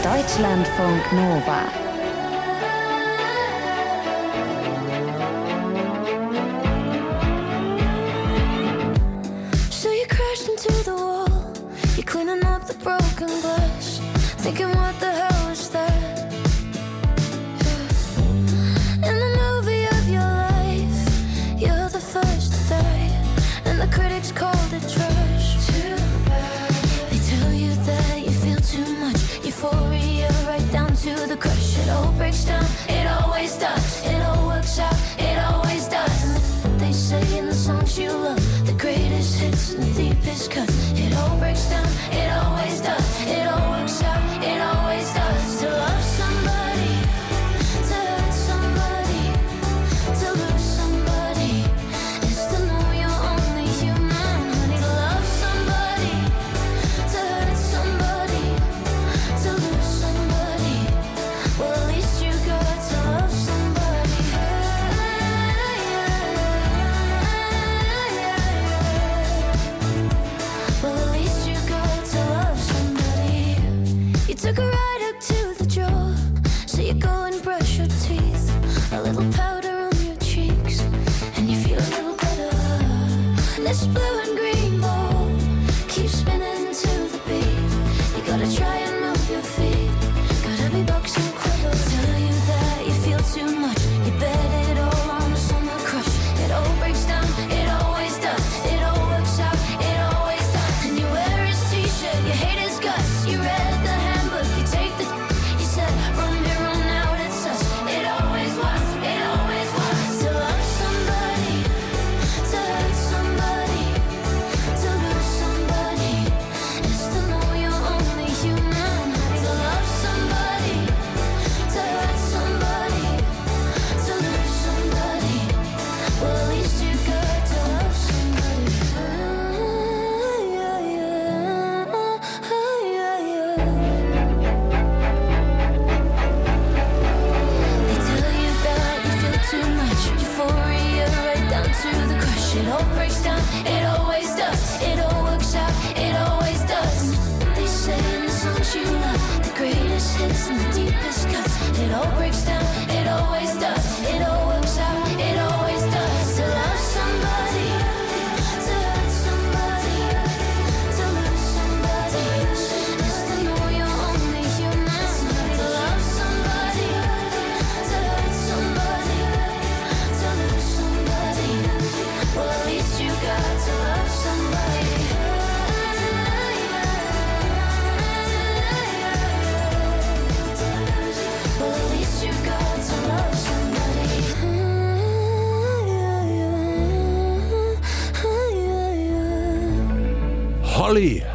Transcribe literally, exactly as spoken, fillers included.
Deutschlandfunk Nova. So you crashed into the wall, you're cleaning up the broken glass, thinking what the hell was that? In the movie of your life, you're the first to die, and the critics called it trash. Too bad. They tell you that you feel too much euphoria, right down to the crush. It all breaks down, it always does. It all works out, it always does. And they say in the songs you love, the greatest hits and the deepest cuts. It all breaks down, it always does. It all works out, it always does. To love somebody, to hurt somebody, to lose somebody, is to know you're only human. Honey, to love somebody, to hurt somebody, to lose somebody, well at least you got to love somebody. Well at least you got to love somebody. You took a ride up to the job, so you go and brush your teeth, a little powder on your cheeks, and you feel a little better. This blue and green ball keeps spinning to the beat. You gotta try and move your feet, gotta be boxing clever. Tell you that you feel too much, you bet it all on the summer crush. It all breaks down, it always does. It all works out, it always does. And you wear his t-shirt, you hate his guts. You read the handbook, you take the you said from here on out it's us. It always was, it always was. To love somebody, to hurt somebody, to lose somebody, is to know you're only human. Honey, to love somebody, to hurt somebody, to lose somebody, well at least you got to love somebody. Yeah, yeah, yeah, yeah. They tell you that you feel too much euphoria, right down to the crush. It all breaks down, it always does. It all works out, it always does. They say in the songs you love, the greatest hits and the deepest cuts. It all breaks down, it always does. It all works out, it always does. To love somebody, to hurt somebody, to lose somebody, is to know you're only human. To love somebody, to hurt somebody, to lose somebody, well at least you got to love somebody. Well at least you got to love somebody. Holly